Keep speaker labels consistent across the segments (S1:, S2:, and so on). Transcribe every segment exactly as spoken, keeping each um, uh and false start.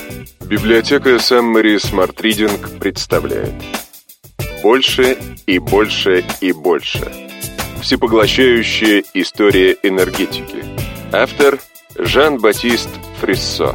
S1: Библиотека Summary Smart Reading представляет «Больше и больше и больше. Всепоглощающая история энергетики». Автор Жан-Батист Фриссо.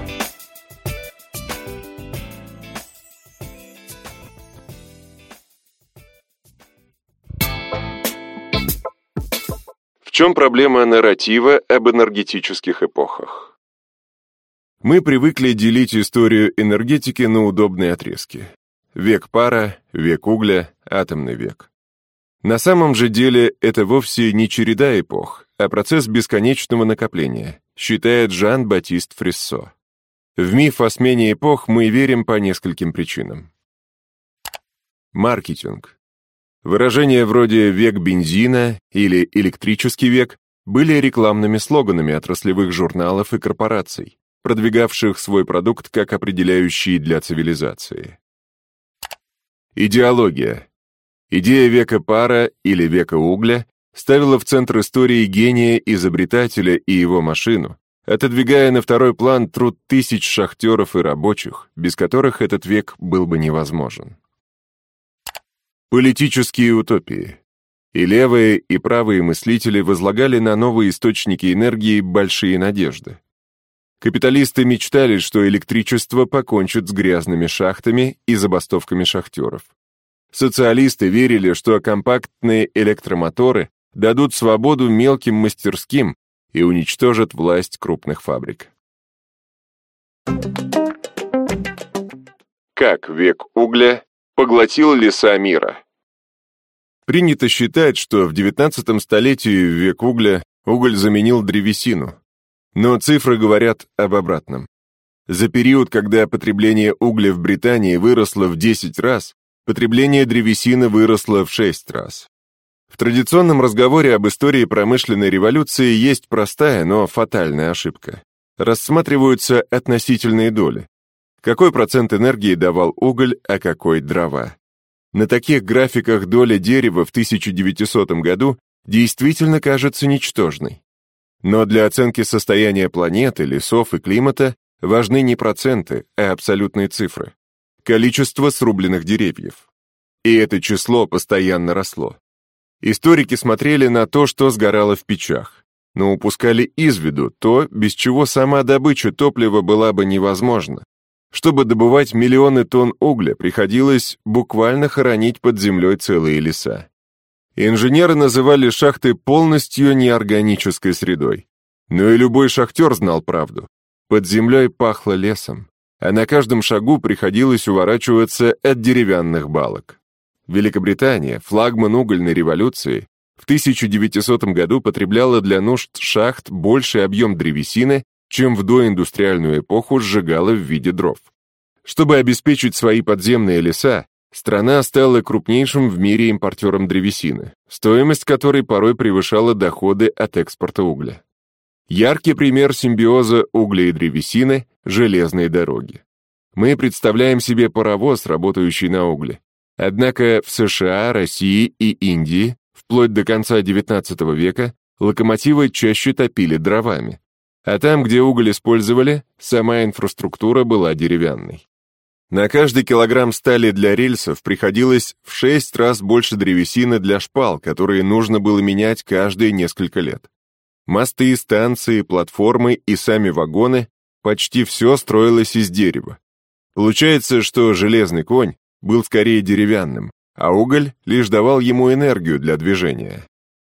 S1: В чем проблема нарратива об энергетических эпохах? Мы привыкли делить историю энергетики на удобные отрезки. Век пара, век угля, атомный век. На самом же деле это вовсе не череда эпох, а процесс бесконечного накопления, считает Жан-Батист Фриссо. В миф о смене эпох мы верим по нескольким причинам. Маркетинг. Выражения вроде «век бензина» или «электрический век» были рекламными слоганами отраслевых журналов и корпораций, продвигавших свой продукт как определяющий для цивилизации. Идеология. Идея века пара или века угля ставила в центр истории гения изобретателя и его машину, отодвигая на второй план труд тысяч шахтеров и рабочих, без которых этот век был бы невозможен. Политические утопии. И левые, и правые мыслители возлагали на новые источники энергии большие надежды. Капиталисты мечтали, что электричество покончит с грязными шахтами и забастовками шахтеров. Социалисты верили, что компактные электромоторы дадут свободу мелким мастерским и уничтожат власть крупных фабрик. Как век угля поглотил леса мира? Принято считать, что в девятнадцатом столетии в век угля уголь заменил древесину. Но цифры говорят об обратном. За период, когда потребление угля в Британии выросло в десять раз, потребление древесины выросло в шесть раз. В традиционном разговоре об истории промышленной революции есть простая, но фатальная ошибка. Рассматриваются относительные доли. Какой процент энергии давал уголь, а какой дрова? На таких графиках доля дерева в тысяча девятисотом году действительно кажется ничтожной. Но для оценки состояния планеты, лесов и климата важны не проценты, а абсолютные цифры. Количество срубленных деревьев. И это число постоянно росло. Историки смотрели на то, что сгорало в печах, но упускали из виду то, без чего сама добыча топлива была бы невозможна. Чтобы добывать миллионы тонн угля, приходилось буквально хоронить под землей целые леса. Инженеры называли шахты полностью неорганической средой. Но и любой шахтер знал правду. Под землей пахло лесом, а на каждом шагу приходилось уворачиваться от деревянных балок. Великобритания, флагман угольной революции, в тысяча девятисотом году потребляла для нужд шахт больший объем древесины, чем в доиндустриальную эпоху сжигала в виде дров. Чтобы обеспечить свои подземные леса, страна стала крупнейшим в мире импортером древесины, стоимость которой порой превышала доходы от экспорта угля. Яркий пример симбиоза угля и древесины – железные дороги. Мы представляем себе паровоз, работающий на угле. Однако в США, России и Индии вплоть до конца девятнадцатого века локомотивы чаще топили дровами. А там, где уголь использовали, сама инфраструктура была деревянной. На каждый килограмм стали для рельсов приходилось в шесть раз больше древесины для шпал, которые нужно было менять каждые несколько лет. Мосты, станции, платформы и сами вагоны – почти все строилось из дерева. Получается, что железный конь был скорее деревянным, а уголь лишь давал ему энергию для движения.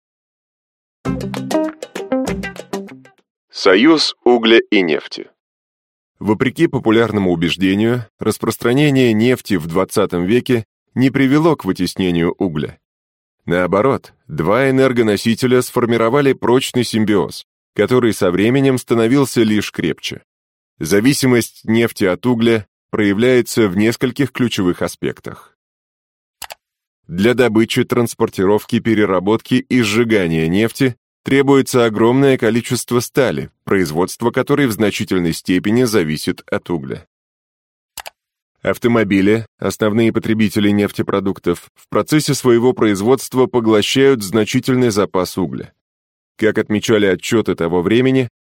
S1: Союз угля и нефти. Вопреки популярному убеждению, распространение нефти в двадцатом веке не привело к вытеснению угля. Наоборот, два энергоносителя сформировали прочный симбиоз, который со временем становился лишь крепче. Зависимость нефти от угля проявляется в нескольких ключевых аспектах. Для добычи, транспортировки, переработки и сжигания нефти требуется огромное количество стали, производство которой в значительной степени зависит от угля. Автомобили, основные потребители нефтепродуктов, в процессе своего производства поглощают значительный запас угля. Как отмечали отчеты того времени,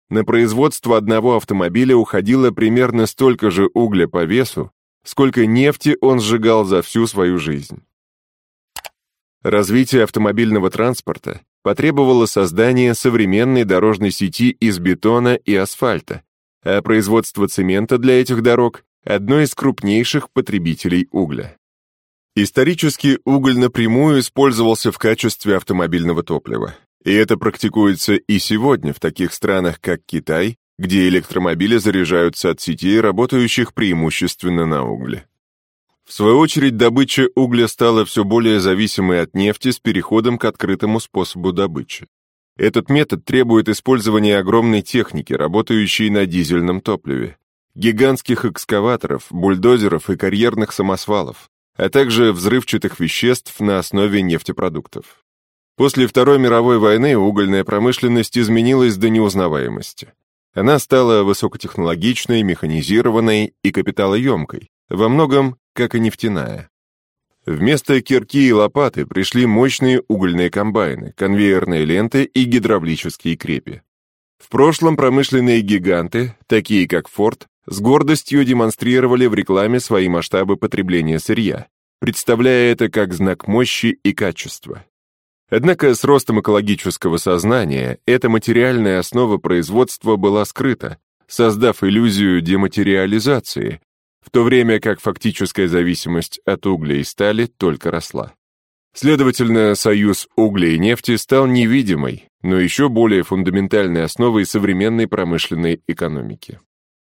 S1: на производство одного автомобиля уходило примерно столько же угля по весу, сколько нефти он сжигал за всю свою жизнь. Развитие автомобильного транспорта потребовало создания современной дорожной сети из бетона и асфальта, а производство цемента для этих дорог – одно из крупнейших потребителей угля. Исторически уголь напрямую использовался в качестве автомобильного топлива, и это практикуется и сегодня в таких странах, как Китай, где электромобили заряжаются от сетей, работающих преимущественно на угле. В свою очередь, добыча угля стала все более зависимой от нефти с переходом к открытому способу добычи. Этот метод требует использования огромной техники, работающей на дизельном топливе, гигантских экскаваторов, бульдозеров и карьерных самосвалов, а также взрывчатых веществ на основе нефтепродуктов. После Второй мировой войны угольная промышленность изменилась до неузнаваемости. Она стала высокотехнологичной, механизированной и капиталоемкой, во многом как и нефтяная. Вместо кирки и лопаты пришли мощные угольные комбайны, конвейерные ленты и гидравлические крепи. В прошлом промышленные гиганты, такие как Ford, с гордостью демонстрировали в рекламе свои масштабы потребления сырья, представляя это как знак мощи и качества. Однако с ростом экологического сознания эта материальная основа производства была скрыта, создав иллюзию дематериализации, в то время как фактическая зависимость от угля и стали только росла. Следовательно, союз угля и нефти стал невидимой, но еще более фундаментальной основой современной промышленной экономики.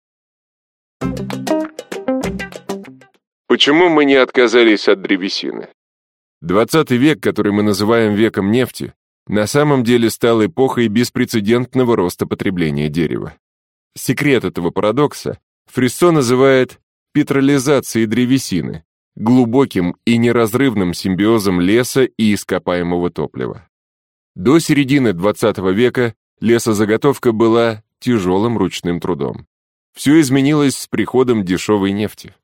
S1: Почему мы не отказались от древесины? двадцатый век, который мы называем веком нефти, на самом деле стал эпохой беспрецедентного роста потребления дерева. Секрет этого парадокса Фриссо называет петролизацией древесины, глубоким и неразрывным симбиозом леса и ископаемого топлива. До середины двадцатого века лесозаготовка была тяжелым ручным трудом. Все изменилось с приходом дешевой нефти.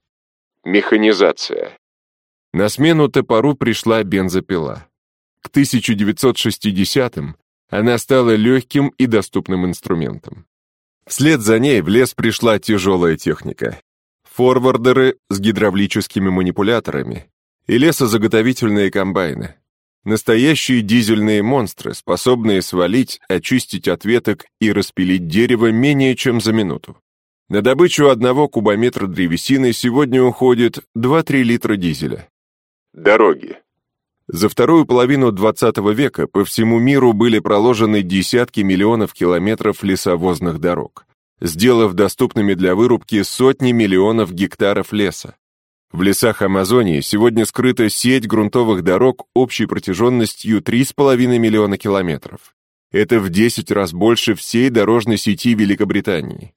S1: Механизация. На смену топору пришла бензопила. К тысяча девятьсот шестидесятым она стала легким и доступным инструментом. Вслед за ней в лес пришла тяжелая техника. Форвардеры с гидравлическими манипуляторами и лесозаготовительные комбайны. Настоящие дизельные монстры, способные свалить, очистить от веток и распилить дерево менее чем за минуту. На добычу одного кубометра древесины сегодня уходит два-три литра дизеля. Дороги. За вторую половину двадцатого века по всему миру были проложены десятки миллионов километров лесовозных дорог, сделав доступными для вырубки сотни миллионов гектаров леса. В лесах Амазонии сегодня скрыта сеть грунтовых дорог общей протяженностью три с половиной миллиона километров. Это в десять раз больше всей дорожной сети Великобритании.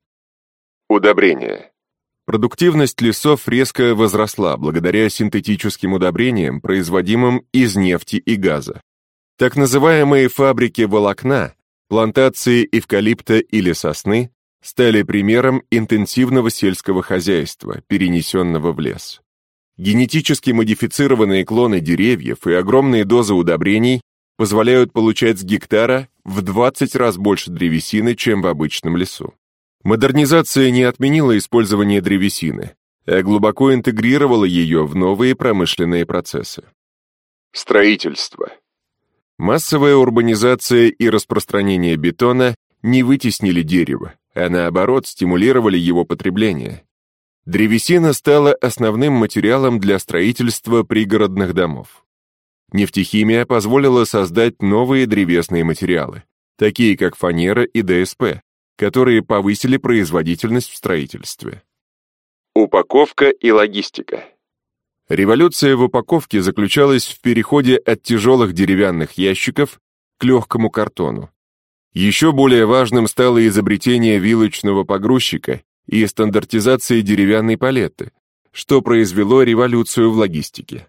S1: Удобрения. Продуктивность лесов резко возросла благодаря синтетическим удобрениям, производимым из нефти и газа. Так называемые фабрики волокна, плантации эвкалипта или сосны стали примером интенсивного сельского хозяйства, перенесенного в лес. Генетически модифицированные клоны деревьев и огромные дозы удобрений позволяют получать с гектара в двадцать раз больше древесины, чем в обычном лесу. Модернизация не отменила использование древесины, а глубоко интегрировала ее в новые промышленные процессы. Строительство. Массовая урбанизация и распространение бетона не вытеснили дерево, а наоборот стимулировали его потребление. Древесина стала основным материалом для строительства пригородных домов. Нефтехимия позволила создать новые древесные материалы, такие как фанера и ДСП, которые повысили производительность в строительстве. Упаковка и логистика. Революция в упаковке заключалась в переходе от тяжелых деревянных ящиков к легкому картону. Еще более важным стало изобретение вилочного погрузчика и стандартизация деревянной палеты, что произвело революцию в логистике.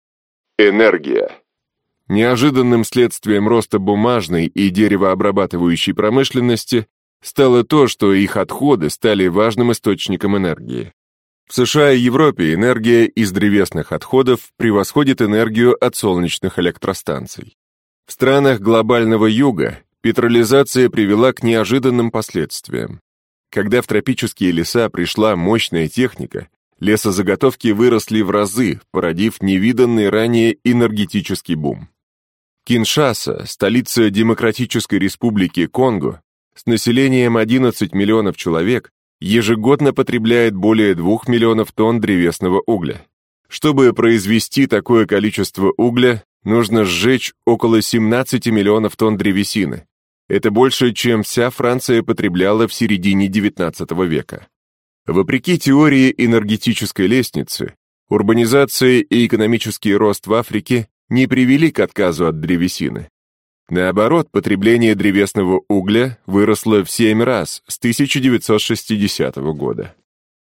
S1: Энергия. Неожиданным следствием роста бумажной и деревообрабатывающей промышленности стало то, что их отходы стали важным источником энергии. В США и Европе энергия из древесных отходов превосходит энергию от солнечных электростанций. В странах глобального юга петролизация привела к неожиданным последствиям. Когда в тропические леса пришла мощная техника, лесозаготовки выросли в разы, породив невиданный ранее энергетический бум. Киншаса, столица Демократической Республики Конго, с населением одиннадцать миллионов человек, ежегодно потребляет более двух миллионов тонн древесного угля. Чтобы произвести такое количество угля, нужно сжечь около семнадцати миллионов тонн древесины. Это больше, чем вся Франция потребляла в середине девятнадцатого века. Вопреки теории энергетической лестницы, урбанизация и экономический рост в Африке не привели к отказу от древесины. Наоборот, потребление древесного угля выросло в семь раз с тысяча девятьсот шестидесятого года.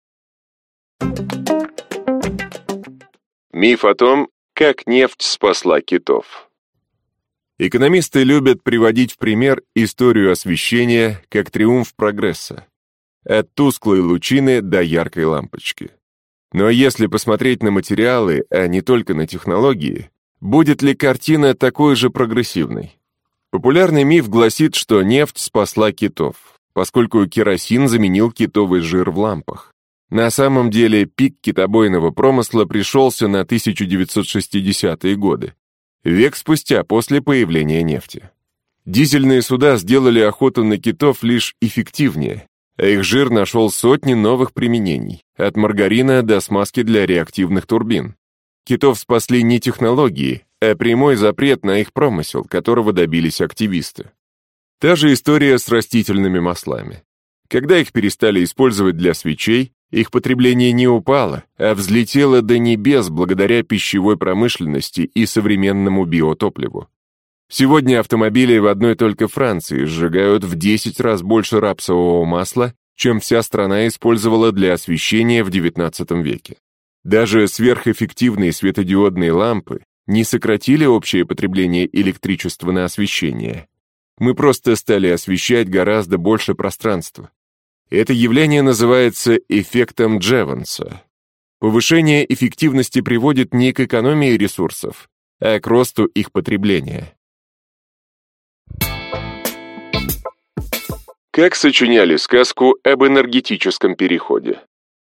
S1: Миф о том, как нефть спасла китов. Экономисты любят приводить в пример историю освещения как триумф прогресса. От тусклой лучины до яркой лампочки. Но если посмотреть на материалы, а не только на технологии, будет ли картина такой же прогрессивной? Популярный миф гласит, что нефть спасла китов, поскольку керосин заменил китовый жир в лампах. На самом деле пик китобойного промысла пришелся на тысяча девятьсот шестидесятые годы, век спустя после появления нефти. Дизельные суда сделали охоту на китов лишь эффективнее, а их жир нашел сотни новых применений, от маргарина до смазки для реактивных турбин. Китов спасли не технологии, а прямой запрет на их промысел, которого добились активисты. Та же история с растительными маслами. Когда их перестали использовать для свечей, их потребление не упало, а взлетело до небес благодаря пищевой промышленности и современному биотопливу. Сегодня автомобили в одной только Франции сжигают в десять раз больше рапсового масла, чем вся страна использовала для освещения в девятнадцатом веке. Даже сверхэффективные светодиодные лампы не сократили общее потребление электричества на освещение. Мы просто стали освещать гораздо больше пространства. Это явление называется эффектом Джеванса. Повышение эффективности приводит не к экономии ресурсов, а к росту их потребления. Как сочиняли сказку об энергетическом переходе?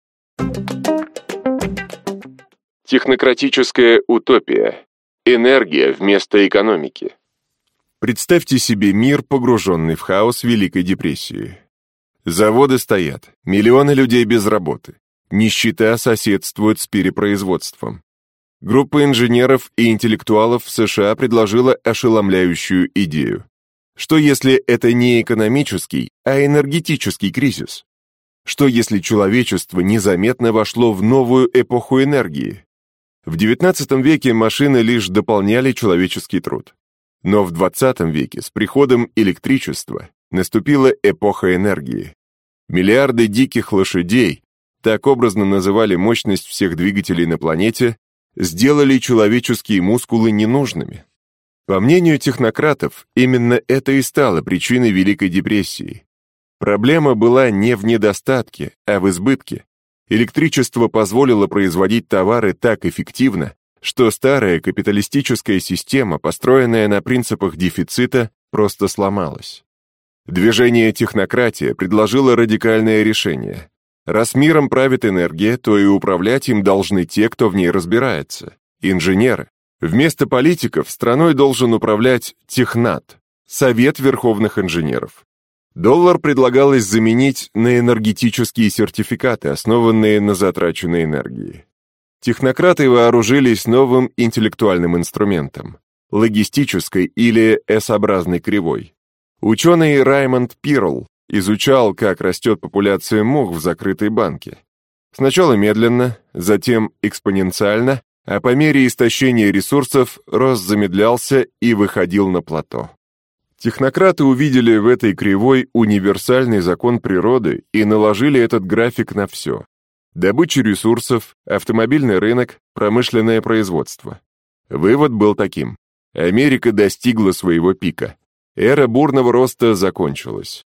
S1: Технократическая утопия. Энергия вместо экономики. Представьте себе мир, погруженный в хаос Великой депрессии. Заводы стоят, миллионы людей без работы. Нищета соседствует с перепроизводством. Группа инженеров и интеллектуалов в США предложила ошеломляющую идею. Что если это не экономический, а энергетический кризис? Что если человечество незаметно вошло в новую эпоху энергии? В девятнадцатом веке машины лишь дополняли человеческий труд. Но в двадцатом веке с приходом электричества наступила эпоха энергии. Миллиарды диких лошадей, так образно называли мощность всех двигателей на планете, сделали человеческие мускулы ненужными. По мнению технократов, именно это и стало причиной Великой депрессии. Проблема была не в недостатке, а в избытке. Электричество позволило производить товары так эффективно, что старая капиталистическая система, построенная на принципах дефицита, просто сломалась. Движение «Технократия» предложило радикальное решение. Раз миром правит энергия, то и управлять им должны те, кто в ней разбирается – инженеры. Вместо политиков страной должен управлять технат – Совет Верховных Инженеров. Доллар предлагалось заменить на энергетические сертификаты, основанные на затраченной энергии. Технократы вооружились новым интеллектуальным инструментом – логистической или эс-образной кривой. Ученый Раймонд Пирл изучал, как растет популяция мух в закрытой банке. Сначала медленно, затем экспоненциально, а по мере истощения ресурсов рост замедлялся и выходил на плато. Технократы увидели в этой кривой универсальный закон природы и наложили этот график на все. Добыча ресурсов, автомобильный рынок, промышленное производство. Вывод был таким. Америка достигла своего пика. Эра бурного роста закончилась.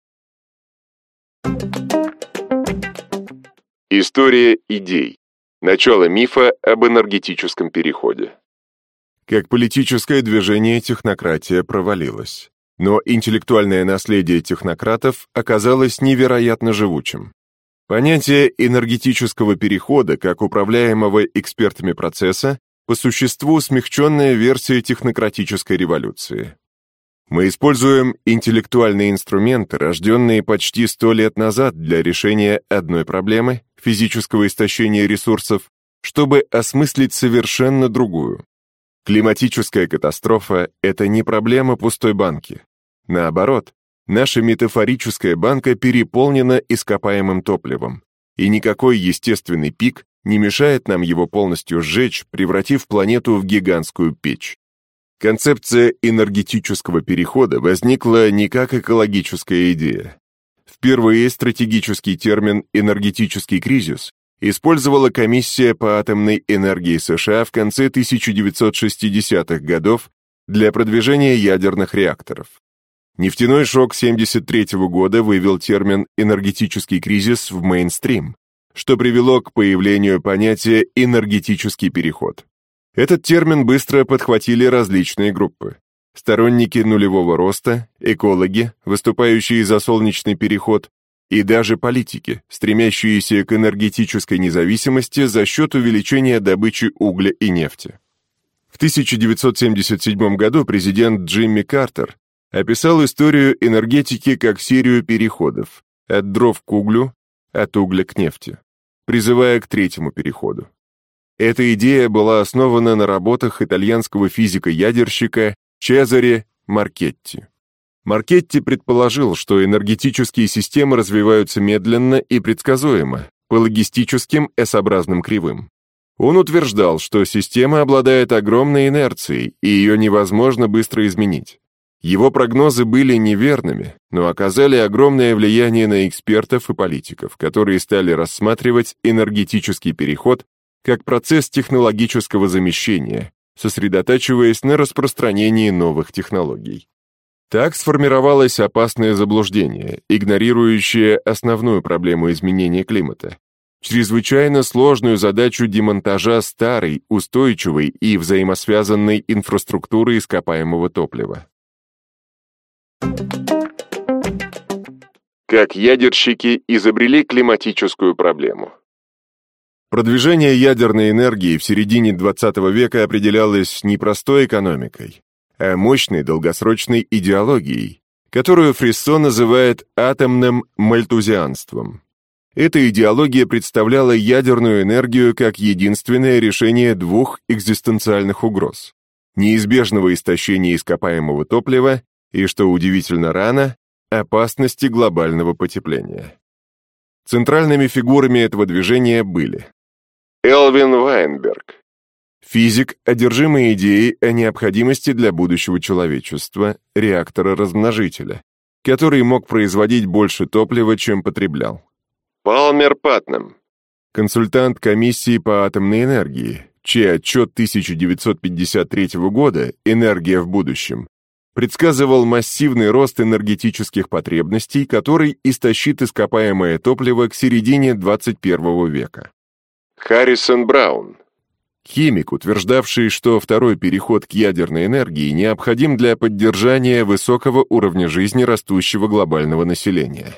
S1: История идей. Начало мифа об энергетическом переходе. Как политическое движение технократия провалилась. Но интеллектуальное наследие технократов оказалось невероятно живучим. Понятие энергетического перехода как управляемого экспертами процесса по существу смягченная версия технократической революции. Мы используем интеллектуальные инструменты, рожденные почти сто лет назад для решения одной проблемы – физического истощения ресурсов, чтобы осмыслить совершенно другую. Климатическая катастрофа – это не проблема пустой банки. Наоборот, наша метафорическая банка переполнена ископаемым топливом, и никакой естественный пик не мешает нам его полностью сжечь, превратив планету в гигантскую печь. Концепция энергетического перехода возникла не как экологическая идея. Впервые стратегический термин «энергетический кризис» использовала Комиссия по атомной энергии США в конце тысяча девятьсот шестидесятых годов для продвижения ядерных реакторов. Нефтяной шок семьдесят третьего года вывел термин «энергетический кризис» в мейнстрим, что привело к появлению понятия «энергетический переход». Этот термин быстро подхватили различные группы. Сторонники нулевого роста, экологи, выступающие за солнечный переход, и даже политики, стремящиеся к энергетической независимости за счет увеличения добычи угля и нефти. В тысяча девятьсот семьдесят седьмом году президент Джимми Картер описал историю энергетики как серию переходов от дров к углю, от угля к нефти, призывая к третьему переходу. Эта идея была основана на работах итальянского физика-ядерщика Чезаре Маркетти. Маркетти предположил, что энергетические системы развиваются медленно и предсказуемо, по логистическим эс-образным кривым. Он утверждал, что система обладает огромной инерцией, и ее невозможно быстро изменить. Его прогнозы были неверными, но оказали огромное влияние на экспертов и политиков, которые стали рассматривать энергетический переход как процесс технологического замещения, сосредотачиваясь на распространении новых технологий. Так сформировалось опасное заблуждение, игнорирующее основную проблему изменения климата, чрезвычайно сложную задачу демонтажа старой, устойчивой и взаимосвязанной инфраструктуры ископаемого топлива. Как ядерщики изобрели климатическую проблему. Продвижение ядерной энергии в середине двадцатого века определялось не простой экономикой, а мощной долгосрочной идеологией, которую Фриссо называет атомным мальтузианством. Эта идеология представляла ядерную энергию как единственное решение двух экзистенциальных угроз – неизбежного истощения ископаемого топлива и, что удивительно рано, опасности глобального потепления. Центральными фигурами этого движения были Элвин Вайнберг, физик, одержимый идеей о необходимости для будущего человечества реактора-размножителя, который мог производить больше топлива, чем потреблял. Палмер Патнам, консультант комиссии по атомной энергии, чей отчет тысяча девятьсот пятьдесят третьего года «Энергия в будущем» предсказывал массивный рост энергетических потребностей, который истощит ископаемое топливо к середине двадцать первого века. Харрисон Браун, химик, утверждавший, что второй переход к ядерной энергии необходим для поддержания высокого уровня жизни растущего глобального населения.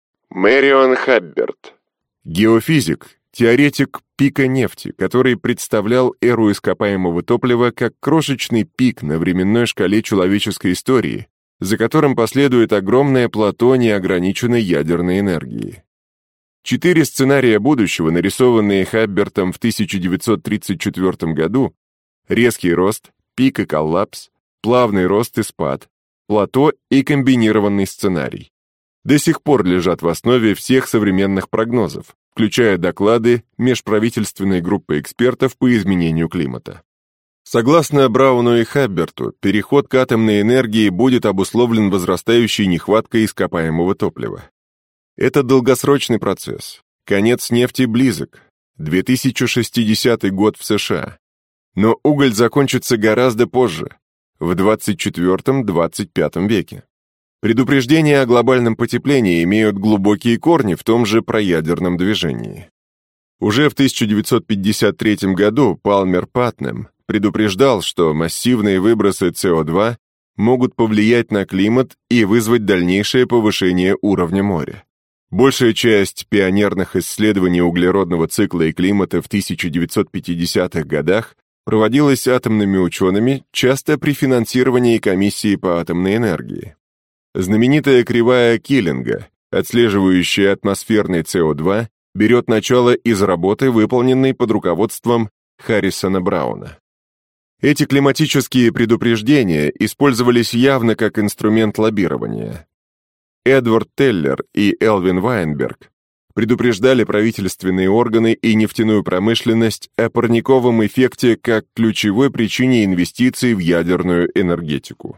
S1: Мэрион Хабберт, геофизик, теоретик пика нефти, который представлял эру ископаемого топлива как крошечный пик на временной шкале человеческой истории, за которым последует огромное плато неограниченной ядерной энергии. Четыре сценария будущего, нарисованные Хаббертом в тысяча девятьсот тридцать четвёртом году, резкий рост, пик и коллапс, плавный рост и спад, плато и комбинированный сценарий, до сих пор лежат в основе всех современных прогнозов, включая доклады межправительственной группы экспертов по изменению климата. Согласно Брауну и Хабберту, переход к атомной энергии будет обусловлен возрастающей нехваткой ископаемого топлива. Это долгосрочный процесс. Конец нефти близок. две тысячи шестидесятый год в США. Но уголь закончится гораздо позже, в двадцать четвёртом — двадцать пятом веке. Предупреждения о глобальном потеплении имеют глубокие корни в том же проядерном движении. Уже в тысяча девятьсот пятьдесят третьем году Палмер Патнам предупреждал, что массивные выбросы С О два могут повлиять на климат и вызвать дальнейшее повышение уровня моря. Большая часть пионерных исследований углеродного цикла и климата в тысяча девятьсот пятидесятых годах проводилась атомными учеными, часто при финансировании комиссии по атомной энергии. Знаменитая кривая Киллинга, отслеживающая атмосферный С О два, берет начало из работы, выполненной под руководством Харрисона Брауна. Эти климатические предупреждения использовались явно как инструмент лоббирования. Эдвард Теллер и Элвин Вайнберг предупреждали правительственные органы и нефтяную промышленность о парниковом эффекте как ключевой причине инвестиций в ядерную энергетику.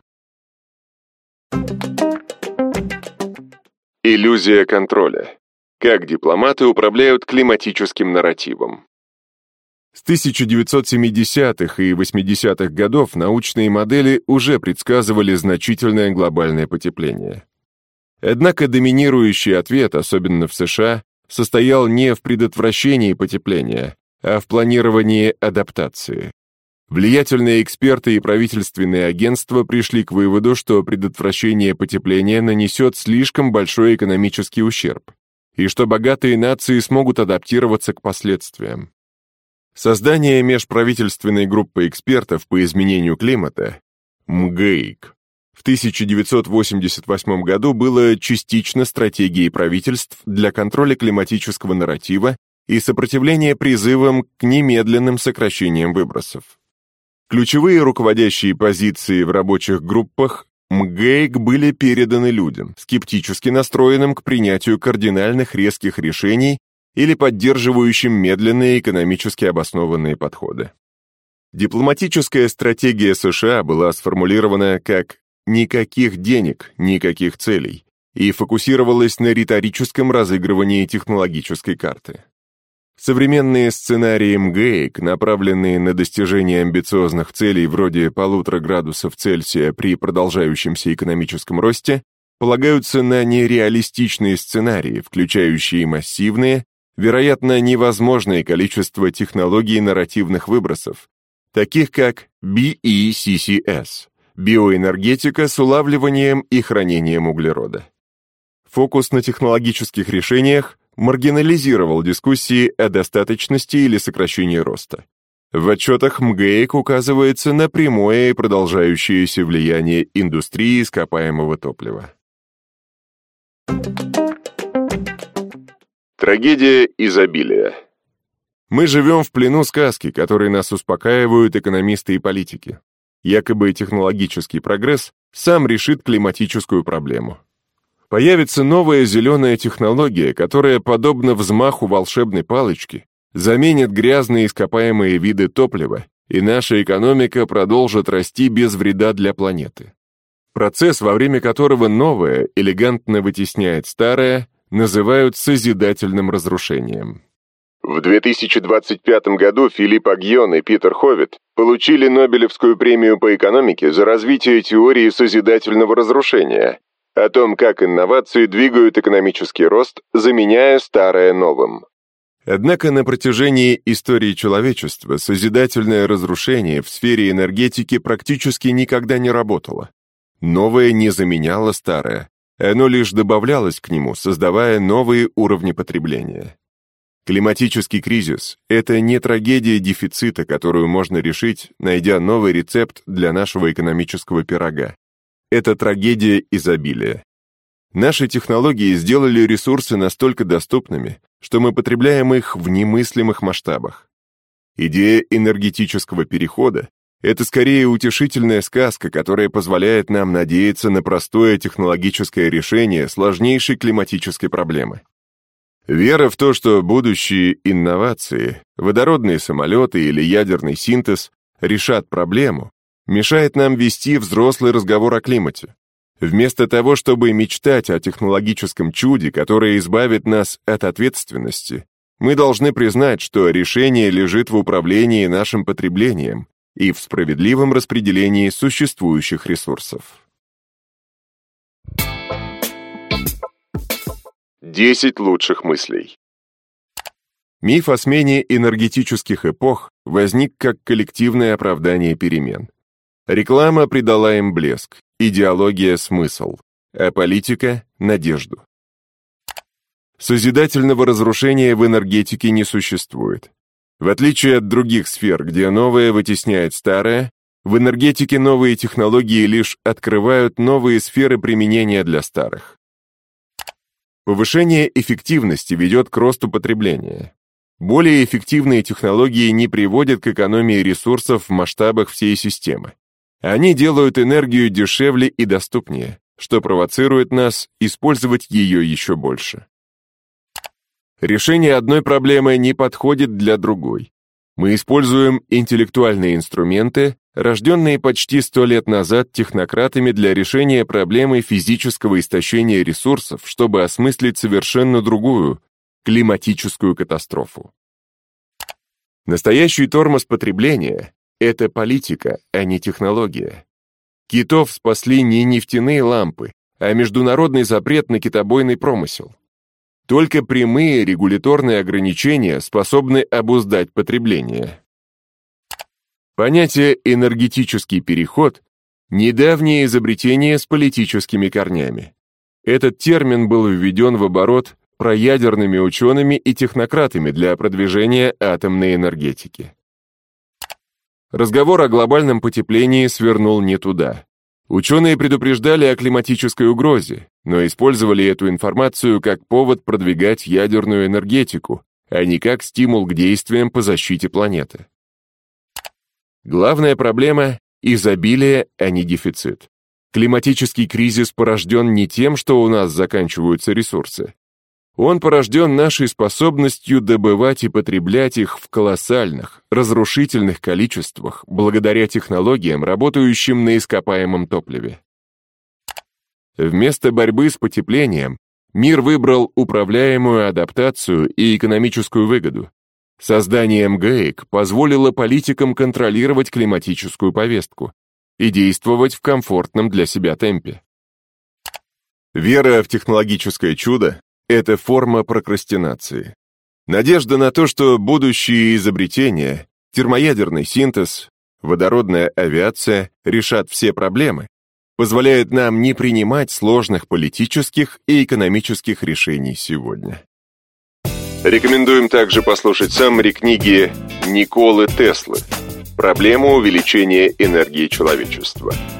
S1: Иллюзия контроля. Как дипломаты управляют климатическим нарративом. С тысяча девятьсот семидесятых и восьмидесятых годов научные модели уже предсказывали значительное глобальное потепление. Однако доминирующий ответ, особенно в США, состоял не в предотвращении потепления, а в планировании адаптации. Влиятельные эксперты и правительственные агентства пришли к выводу, что предотвращение потепления нанесет слишком большой экономический ущерб, и что богатые нации смогут адаптироваться к последствиям. Создание межправительственной группы экспертов по изменению климата, МГЭИК, в тысяча девятьсот восемьдесят восьмом году было частично стратегией правительств для контроля климатического нарратива и сопротивления призывам к немедленным сокращениям выбросов. Ключевые руководящие позиции в рабочих группах МГЭИК были переданы людям, скептически настроенным к принятию кардинальных резких решений или поддерживающим медленные экономически обоснованные подходы. Дипломатическая стратегия США была сформулирована как «никаких денег, никаких целей» и фокусировалась на риторическом разыгрывании технологической карты. Современные сценарии МГЭИК, направленные на достижение амбициозных целей вроде полутора градусов Цельсия при продолжающемся экономическом росте, полагаются на нереалистичные сценарии, включающие массивные, вероятно, невозможное количество технологий нарративных выбросов, таких как би и си си эс – биоэнергетика с улавливанием и хранением углерода. Фокус на технологических решениях маргинализировал дискуссии о достаточности или сокращении роста. В отчетах МГЭИК указывается на прямое и продолжающееся влияние индустрии ископаемого топлива. Трагедия изобилия. Мы живем в плену сказки, которые нас успокаивают экономисты и политики. Якобы технологический прогресс сам решит климатическую проблему. Появится новая зеленая технология, которая, подобно взмаху волшебной палочки, заменит грязные ископаемые виды топлива, и наша экономика продолжит расти без вреда для планеты. Процесс, во время которого новое элегантно вытесняет старое, называют созидательным разрушением. В две тысячи двадцать пятом году Филипп Агьон и Питер Ховит получили Нобелевскую премию по экономике за развитие теории созидательного разрушения, о том, как инновации двигают экономический рост, заменяя старое новым. Однако на протяжении истории человечества созидательное разрушение в сфере энергетики практически никогда не работало. Новое не заменяло старое, оно лишь добавлялось к нему, создавая новые уровни потребления. Климатический кризис – это не трагедия дефицита, которую можно решить, найдя новый рецепт для нашего экономического пирога. Это трагедия изобилия. Наши технологии сделали ресурсы настолько доступными, что мы потребляем их в немыслимых масштабах. Идея энергетического перехода – это скорее утешительная сказка, которая позволяет нам надеяться на простое технологическое решение сложнейшей климатической проблемы. Вера в то, что будущие инновации, водородные самолеты или ядерный синтез решат проблему, мешает нам вести взрослый разговор о климате. Вместо того, чтобы мечтать о технологическом чуде, которое избавит нас от ответственности, мы должны признать, что решение лежит в управлении нашим потреблением и в справедливом распределении существующих ресурсов. десять лучших мыслей. Миф о смене энергетических эпох возник как коллективное оправдание перемен. Реклама придала им блеск, идеология – смысл, а политика – надежду. Созидательного разрушения в энергетике не существует. В отличие от других сфер, где новое вытесняет старое, в энергетике новые технологии лишь открывают новые сферы применения для старых. Повышение эффективности ведет к росту потребления. Более эффективные технологии не приводят к экономии ресурсов в масштабах всей системы. Они делают энергию дешевле и доступнее, что провоцирует нас использовать ее еще больше. Решение одной проблемы не подходит для другой. Мы используем интеллектуальные инструменты, рожденные почти сто лет назад технократами для решения проблемы физического истощения ресурсов, чтобы осмыслить совершенно другую, климатическую катастрофу. Настоящий тормоз потребления – это политика, а не технология. Китов спасли не нефтяные лампы, а международный запрет на китобойный промысел. Только прямые регуляторные ограничения способны обуздать потребление. Понятие «энергетический переход» – недавнее изобретение с политическими корнями. Этот термин был введен в оборот проядерными учеными и технократами для продвижения атомной энергетики. Разговор о глобальном потеплении свернул не туда. Ученые предупреждали о климатической угрозе, но использовали эту информацию как повод продвигать ядерную энергетику, а не как стимул к действиям по защите планеты. Главная проблема – изобилие, а не дефицит. Климатический кризис порожден не тем, что у нас заканчиваются ресурсы. Он порожден нашей способностью добывать и потреблять их в колоссальных, разрушительных количествах благодаря технологиям, работающим на ископаемом топливе. Вместо борьбы с потеплением мир выбрал управляемую адаптацию и экономическую выгоду. Создание МГЭК позволило политикам контролировать климатическую повестку и действовать в комфортном для себя темпе. Вера в технологическое чудо – это форма прокрастинации. Надежда на то, что будущие изобретения, термоядерный синтез, водородная авиация решат все проблемы, позволяет нам не принимать сложных политических и экономических решений сегодня. Рекомендуем также послушать саммари книги Николы Теслы «Проблема увеличения энергии человечества».